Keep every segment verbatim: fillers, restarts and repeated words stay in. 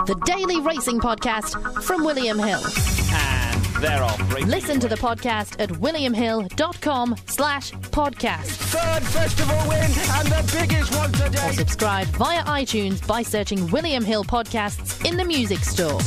the daily racing podcast from William Hill. And they're off. Listen to the podcast at williamhill.com slash podcast. Third festival win and the biggest one today. Or subscribe via iTunes by searching William Hill Podcasts in the music store.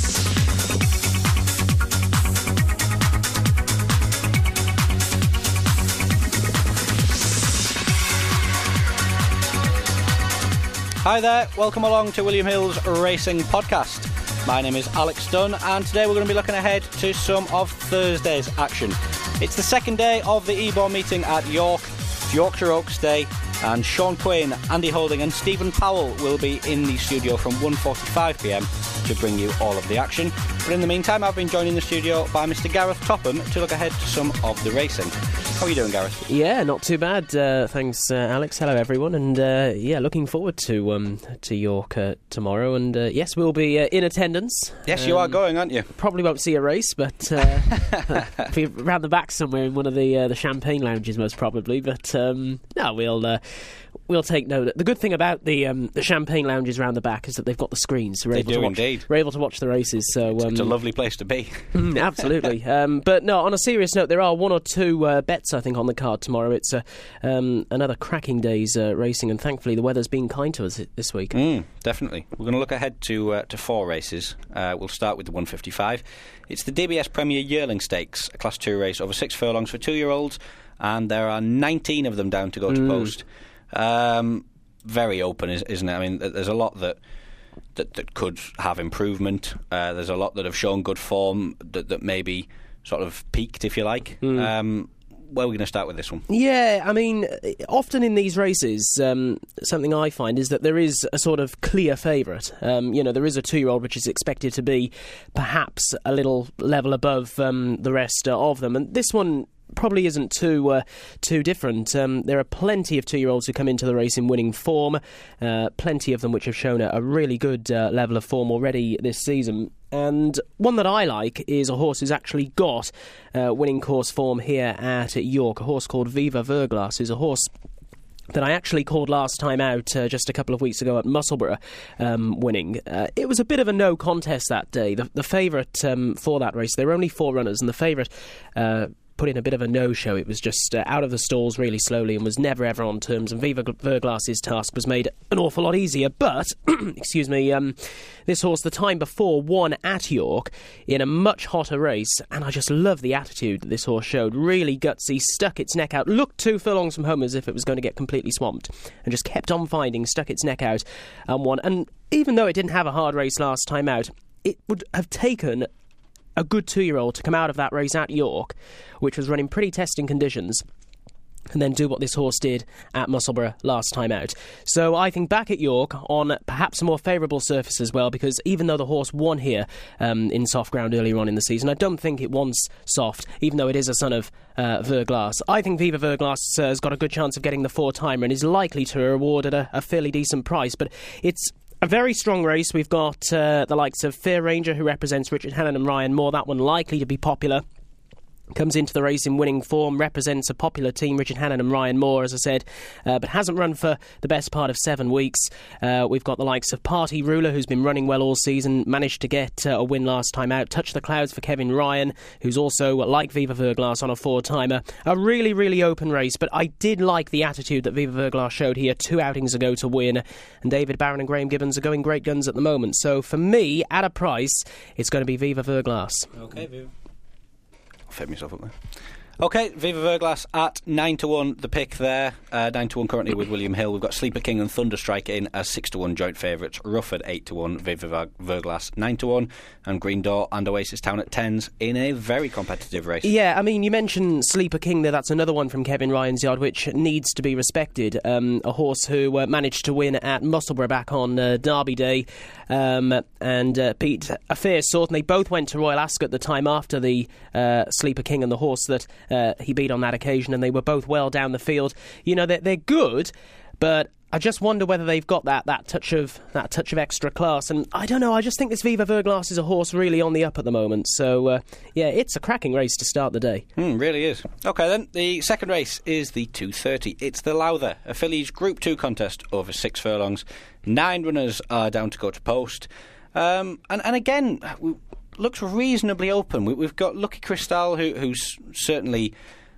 Hi there, welcome along to William Hill's Racing Podcast. My name is Alex Dunn, and today we're going to be looking ahead to some of Thursday's action. It's the second day of the E B O R meeting at York. It's Yorkshire Oaks Day, and Sean Quinn, Andy Holding and Stephen Powell will be in the studio from one forty-five p m to bring you all of the action. But in the meantime, I've been joined in the studio by Mister Gareth Topham to look ahead to some of the racing. How are you doing, Gareth? Yeah, not too bad. Uh, thanks, uh, Alex. Hello, everyone. And uh, yeah, looking forward to um, to York uh, tomorrow. And uh, yes, we'll be uh, in attendance. Yes, um, you are going, aren't you? Probably won't see a race, but uh, be round the back somewhere in one of the uh, the champagne lounges, most probably. But um, no, we'll. Uh, We'll take note. The good thing about the um, the champagne lounges around the back is that they've got the screens, so we're they able do to watch, indeed. We're able to watch the races. So um, it's a lovely place to be. Absolutely. Um, but no, on a serious note, there are one or two uh, bets I think on the card tomorrow. It's uh, um, another cracking day's uh, racing, and thankfully the weather's been kind to us this week. Mm, definitely. We're going to look ahead to uh, to four races. Uh, we'll start with the one fifty-five. It's the D B S Premier Yearling Stakes, a Class two race over six furlongs for two-year-olds, and there are nineteen of them down to go to mm. post. Um, very open, isn't it? I mean, there's a lot that that, that could have improvement. Uh, there's a lot that have shown good form that, that maybe sort of peaked, if you like. Mm. Um, where are we going to start with this one? Yeah, I mean, often in these races, um, something I find is that there is a sort of clear favourite. Um, you know, there is a two-year-old which is expected to be perhaps a little level above um, the rest uh, of them. And this one probably isn't too uh, too different. Um, there are plenty of two-year-olds who come into the race in winning form, uh, plenty of them which have shown a, a really good uh, level of form already this season. And one that I like is a horse who's actually got uh, winning course form here at York. A horse called Viva Verglas is a horse that I actually called last time out uh, just a couple of weeks ago at Musselburgh, um, winning. Uh, it was a bit of a no contest that day. The, the favourite um, for that race, there were only four runners, and the favourite Uh, put in a bit of a no-show. It was just uh, out of the stalls really slowly and was never ever on terms, and Viva Verglas's task was made an awful lot easier. But, excuse me, um, this horse the time before won at York in a much hotter race, and I just love the attitude that this horse showed. Really gutsy, stuck its neck out, looked two furlongs from home as if it was going to get completely swamped, and just kept on finding, stuck its neck out and won. And even though it didn't have a hard race last time out, it would have taken a good two-year-old to come out of that race at York, which was running pretty testing conditions, and then do what this horse did at Musselburgh last time out. So I think back at York on perhaps a more favourable surface as well, because even though the horse won here um, in soft ground earlier on in the season, I don't think it wants soft, even though it is a son of uh, Verglas. I think Viva Verglas uh, has got a good chance of getting the four-timer and is likely to reward at a, a fairly decent price, but it's a very strong race. We've got uh, the likes of Fair Ranger, who represents Richard Hannon and Ryan Moore. That one likely to be popular. Comes into the race in winning form, represents a popular team, Richard Hannon and Ryan Moore, as I said, uh, but hasn't run for the best part of seven weeks. Uh, we've got the likes of Party Ruler, who's been running well all season, managed to get uh, a win last time out. Touch the Clouds for Kevin Ryan, who's also, like Viva Verglas, on a four-timer. A really, really open race, but I did like the attitude that Viva Verglas showed here two outings ago to win, and David Barron and Graham Gibbons are going great guns at the moment. So for me, at a price, it's going to be Viva Verglas. Okay, Viva. Fed myself up there. Okay, Viva Verglas at nine to one, the pick there. Uh, nine to one currently with William Hill. We've got Sleeper King and Thunderstrike in as six to one joint favourites. Rufford eight to one, Viva Verglas nine to one, and Green Door and Oasis Town at tens in a very competitive race. Yeah, I mean, you mentioned Sleeper King there. That's another one from Kevin Ryan's yard, which needs to be respected. Um, a horse who uh, managed to win at Musselburgh back on uh, Derby Day um, and uh, beat a fair sort. And they both went to Royal Ascot the time after the uh, Sleeper King and the horse that uh, he beat on that occasion, and they were both well down the field. You know, they're, they're good, but I just wonder whether they've got that, that touch of that touch of extra class. And I don't know, I just think this Viva Verglas is a horse really on the up at the moment. So, uh, yeah, it's a cracking race to start the day. Mm, really is. OK, then, the second race is the two thirty. It's the Lowther, a fillies Group two contest over six furlongs. Nine runners are down to go to post. Um, and, and again, we, looks reasonably open. We, we've got Lucky Cristal, who, who's certainly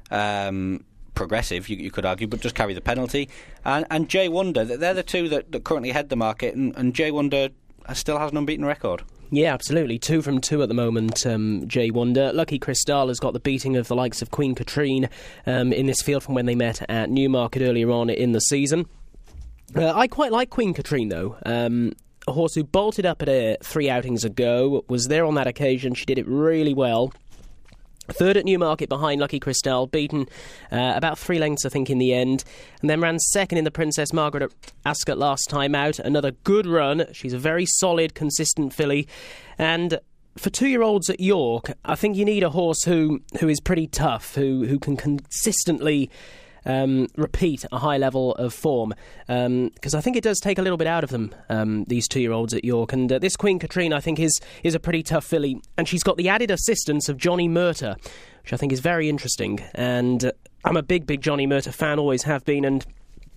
um, progressive, you, you could argue, but just carry the penalty. And, and J Wonder, they're the two that, that currently head the market, and, and J Wonder still has an unbeaten record. Yeah, absolutely. Two from two at the moment, um, J Wonder. Lucky Cristal has got the beating of the likes of Queen Katrine um, in this field from when they met at Newmarket earlier on in the season. Uh, I quite like Queen Katrine, though. Um, a horse who bolted up at uh, three outings ago, was there on that occasion. She did it really well. Third at Newmarket behind Lucky Cristal, beaten uh, about three lengths, I think, in the end. And then ran second in the Princess Margaret Ascot last time out. Another good run. She's a very solid, consistent filly. And for two-year-olds at York, I think you need a horse who, who is pretty tough, who, who can consistently Um, repeat a high level of form, because um, I think it does take a little bit out of them, um, these two-year-olds at York. And uh, this Queen Katrine, I think, is is a pretty tough filly, and she's got the added assistance of Johnny Murtagh, which I think is very interesting. And uh, I'm a big, big Johnny Murtagh fan, always have been, and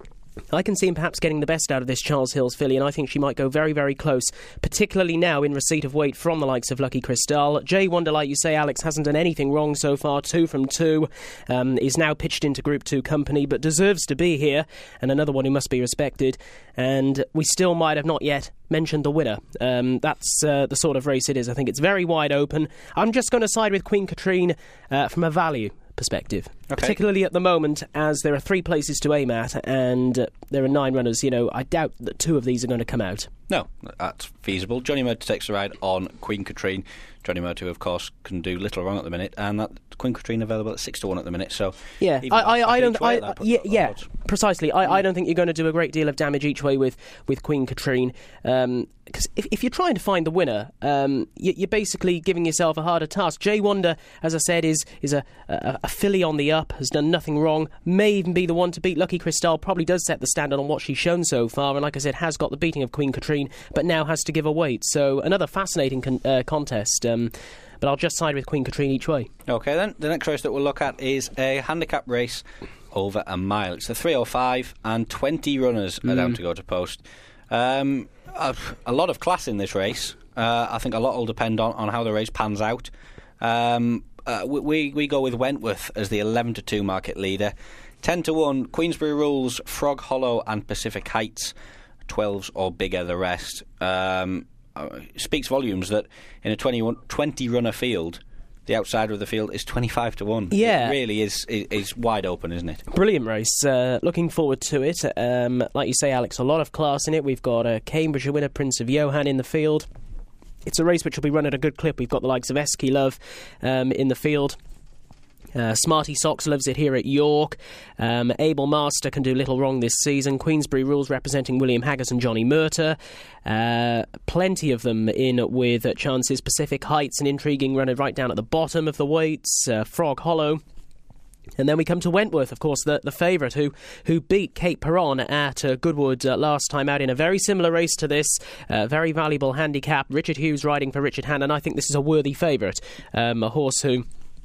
I can see him perhaps getting the best out of this Charles Hills filly, and I think she might go very, very close, particularly now in receipt of weight from the likes of Lucky Cristal. J Wonder, like you say, Alex, hasn't done anything wrong so far, two from two, um, is now pitched into Group two company, but deserves to be here, and another one who must be respected. And we still might have not yet mentioned the winner. Um, that's uh, the sort of race it is. I think it's very wide open. I'm just going to side with Queen Katrine uh, from a value perspective, okay. Particularly at the moment, as there are three places to aim at, and uh, there are nine runners. You know, I doubt that two of these are going to come out. No, that's feasible. Johnny Murtagh takes the ride on Queen Katrine. Johnny Murtagh, of course, can do little wrong at the minute, and that Queen Katrine available at six to one at the minute. So yeah, I, I, I don't. I, yeah, yeah, precisely. I, I don't think you're going to do a great deal of damage each way with with Queen Katrine. Um, Because if, if you're trying to find the winner, um, you, you're basically giving yourself a harder task. J Wonder, as I said, is is a, a, a filly on the up, has done nothing wrong, may even be the one to beat. Lucky Cristal probably does set the standard on what she's shown so far, and like I said, has got the beating of Queen Katrine, but now has to give a weight. So another fascinating con- uh, contest. Um, but I'll just side with Queen Katrine each way. OK, then. The next race that we'll look at is a handicap race over a mile. It's the three oh five, and twenty runners mm. are down to go to post. Um... A, a lot of class in this race. Uh, I think a lot will depend on, on how the race pans out. Um, uh, we we go with Wentworth as the eleven to two market leader. ten to one, Queensbury Rules, Frog Hollow and Pacific Heights. twelves or bigger the rest. Um, it speaks volumes that in a twenty runner field, the outsider of the field is twenty-five to one. Yeah. It really is, is, is wide open, isn't it? Brilliant race. Uh, looking forward to it. Um, like you say, Alex, a lot of class in it. We've got a Cambridgeshire winner, Prince of Johan, in the field. It's a race which will be run at a good clip. We've got the likes of Esky Love um, in the field. Uh, Smarty Socks loves it here at York. Um, Able Master can do little wrong this season. Queensbury Rules representing William Haggis and Johnny Murtagh. Uh, plenty of them in with uh, chances. Pacific Heights, an intriguing runner right down at the bottom of the weights. Uh, Frog Hollow. And then we come to Wentworth, of course, the, the favourite, who who beat Cape Peron at uh, Goodwood uh, last time out in a very similar race to this. Uh, very valuable handicap. Richard Hughes riding for Richard Hannon. I think this is a worthy favourite. Um, a horse who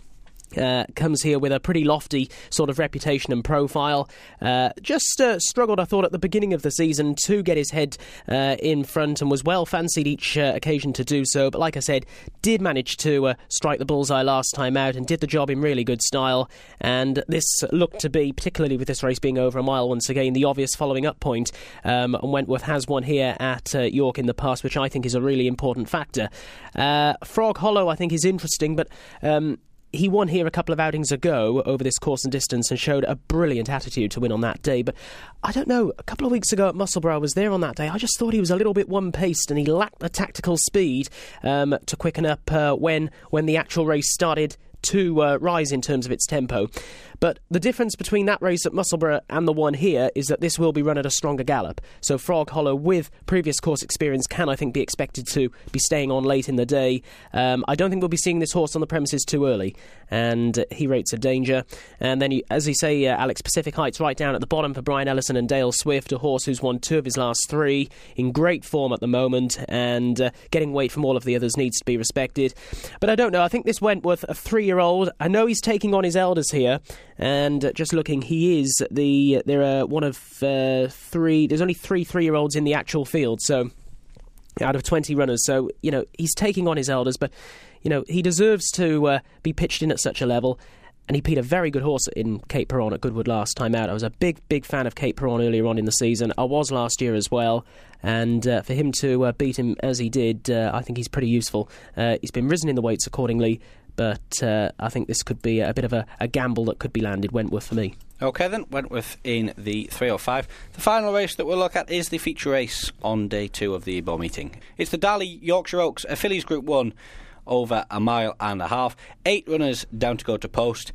Uh, comes here with a pretty lofty sort of reputation and profile. Uh, just uh, struggled, I thought, at the beginning of the season to get his head uh, in front, and was well fancied each uh, occasion to do so. But like I said, did manage to uh, strike the bullseye last time out and did the job in really good style. And this looked to be, particularly with this race being over a mile once again, the obvious following up point. Um, and Wentworth has won here at uh, York in the past, which I think is a really important factor. Uh, Frog Hollow, I think, is interesting, but Um, he won here a couple of outings ago over this course and distance and showed a brilliant attitude to win on that day. But I don't know, a couple of weeks ago at Musselburgh, I was there on that day. I just thought he was a little bit one-paced and he lacked the tactical speed um, to quicken up uh, when when the actual race started to uh, rise in terms of its tempo. But the difference between that race at Musselburgh and the one here is that this will be run at a stronger gallop. So Frog Hollow, with previous course experience, can, I think, be expected to be staying on late in the day. Um, I don't think we'll be seeing this horse on the premises too early, and uh, he rates a danger. And then, you, as you say, uh, Alex, Pacific Heights right down at the bottom for Brian Ellison and Dale Swift, a horse who's won two of his last three, in great form at the moment, and uh, getting weight from all of the others needs to be respected. But I don't know, I think this Wentworth, a three-year-old, I know he's taking on his elders here, and uh, just looking, he is the there are one of uh, three. There's only three three-year-olds in the actual field, so out of twenty runners. So, you know, he's taking on his elders, but, you know, he deserves to uh, be pitched in at such a level. And he beat a very good horse in Kate Perron at Goodwood last time out. I was a big, big fan of Kate Perron earlier on in the season. I was last year as well. And uh, for him to uh, beat him as he did, uh, I think he's pretty useful. Uh, he's been risen in the weights accordingly. But uh, I think this could be a bit of a, a gamble that could be landed. Wentworth for me. OK then, Wentworth in the three oh five. The final race that we'll look at is the feature race on day two of the Ebor meeting. It's the Darley Yorkshire Oaks, a fillies Group one, over a mile and a half. Eight runners down to go to post.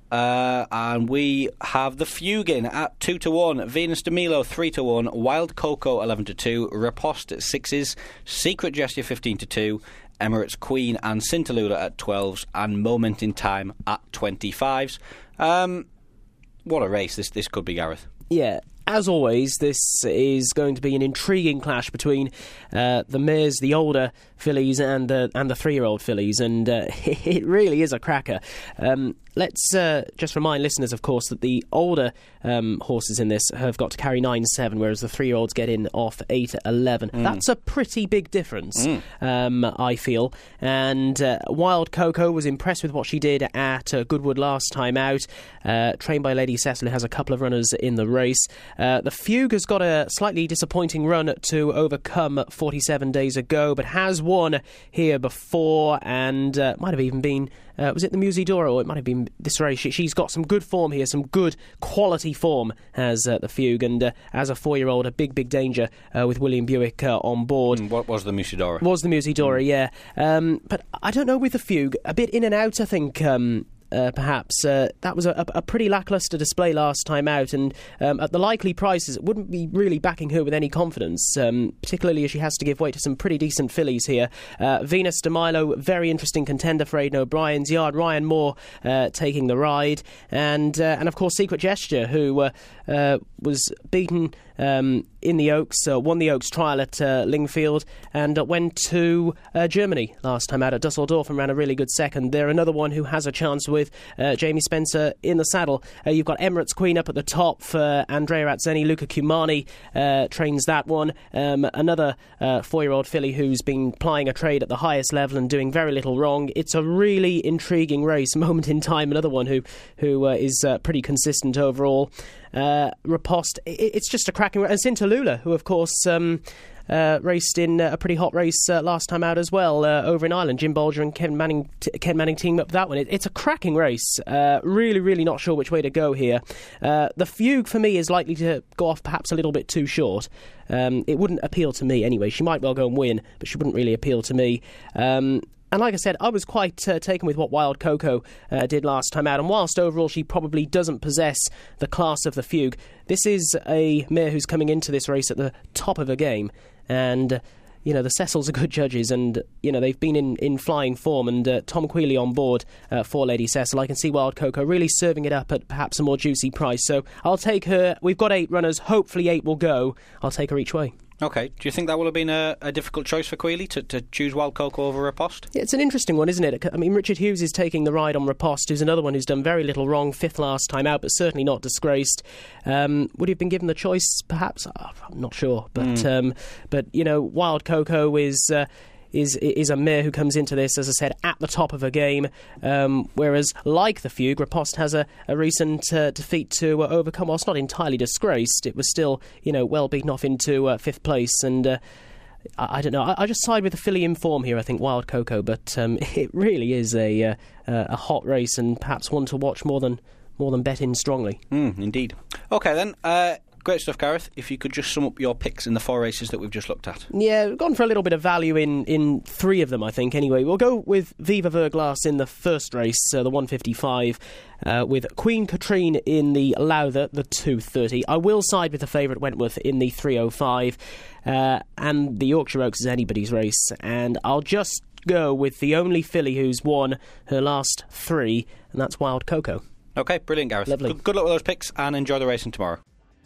Uh, and we have the Fugue in at two to one, Venus de Milo three to one, Wild Coco eleven to two, Riposte at sixes, Secret Gesture fifteen to two, Emirates Queen and Cintalula at twelves, and Moment in Time at twenty-fives. Um, what a race this this could be, Gareth. Yeah. As always, this is going to be an intriguing clash between uh, the mares, the older fillies, and the and the three-year-old fillies, and uh, it really is a cracker. Um, let's uh, just remind listeners, of course, that the older um, horses in this have got to carry nine seven, whereas the three-year-olds get in off eight eleven. Mm. That's a pretty big difference, mm. um, I feel. And uh, Wild Coco was impressed with what she did at uh, Goodwood last time out, uh, trained by Lady Cecily, has a couple of runners in the race. Uh, the Fugue has got a slightly disappointing run to overcome forty-seven days ago, but has won here before, and uh, might have even been, uh, was it the Musidora, or it might have been this race. She, she's got some good form here, some good quality form, has uh, the Fugue, and uh, as a four-year-old, a big, big danger uh, with William Buick uh, on board. Mm, what was the Musidora? Was the Musidora, mm. yeah. Um, but I don't know with the Fugue, a bit in and out, I think. Um, Uh, perhaps uh, that was a, a pretty lacklustre display last time out, and um, at the likely prices it wouldn't be really backing her with any confidence, um, particularly as she has to give weight to some pretty decent fillies here. uh, Venus de Milo, very interesting contender for Aidan O'Brien's yard. Ryan Moore uh, taking the ride, and uh, and of course Secret Gesture, who uh, uh, was beaten um, in the Oaks, uh, won the Oaks trial at uh, Lingfield, and uh, went to uh, Germany last time out at Dusseldorf and ran a really good second. They're another one who has a chance with uh, Jamie Spencer in the saddle. Uh, you've got Emirates Queen up at the top for Andrea Azzeni. Luca Cumani uh, trains that one. Um, another uh, four-year-old filly who's been plying a trade at the highest level and doing very little wrong. It's a really intriguing race. Moment in Time, another one who who uh, is uh, pretty consistent overall. Uh, Riposte, it, it's just a cracking race. And Cintalula, who of course um, uh, raced in uh, a pretty hot race uh, last time out as well, uh, over in Ireland. Jim Bolger and Ken Manning, t- Ken Manning teamed up for that one. It, it's a cracking race. Uh, really, really not sure which way to go here. Uh, the Fugue for me is likely to go off perhaps a little bit too short. Um, it wouldn't appeal to me anyway. She might well go and win, but she wouldn't really appeal to me. Um, And like I said, I was quite uh, taken with what Wild Coco uh, did last time out. And whilst overall she probably doesn't possess the class of the Fugue, this is a mare who's coming into this race at the top of her game. And, uh, you know, the Cecils are good judges, and, you know, they've been in, in flying form. And uh, Tom Queally on board uh, for Lady Cecil. I can see Wild Coco really serving it up at perhaps a more juicy price. So I'll take her. We've got eight runners. Hopefully eight will go. I'll take her each way. OK. Do you think that will have been a, a difficult choice for Queally to, to choose Wild Coco over Riposte? Yeah, it's an interesting one, isn't it? I mean, Richard Hughes is taking the ride on Riposte, who's another one who's done very little wrong, fifth last time out, but certainly not disgraced. Um, would he have been given the choice, perhaps? Oh, I'm not sure. But, mm. um, but you know, Wild Coco is... Uh, Is is a mare who comes into this, as I said, at the top of her game, um, whereas, like the Fugue, Riposte has a, a recent uh, defeat to uh, overcome. Whilst not entirely disgraced, it was still, you know, well beaten off into uh, fifth place, and uh, I, I don't know. I, I just side with the filly in form here. I think Wild Coco, but um, it really is a uh, a hot race, and perhaps one to watch more than more than bet in strongly. Mm, indeed. Okay then. Uh Great stuff, Gareth. If you could just sum up your picks in the four races that we've just looked at. Yeah, we've gone for a little bit of value in, in three of them, I think, anyway. We'll go with Viva Verglas in the first race, uh, the one fifty-five, uh, with Queen Katrine in the Lowther, the two thirty. I will side with the favourite Wentworth in the three oh five, uh, and the Yorkshire Oaks is anybody's race, and I'll just go with the only filly who's won her last three, and that's Wild Coco. OK, brilliant, Gareth. Lovely. Good, good luck with those picks, and enjoy the racing tomorrow.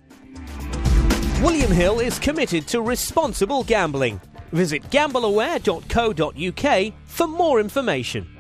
William Hill is committed to responsible gambling. Visit gamble aware dot co dot uk for more information.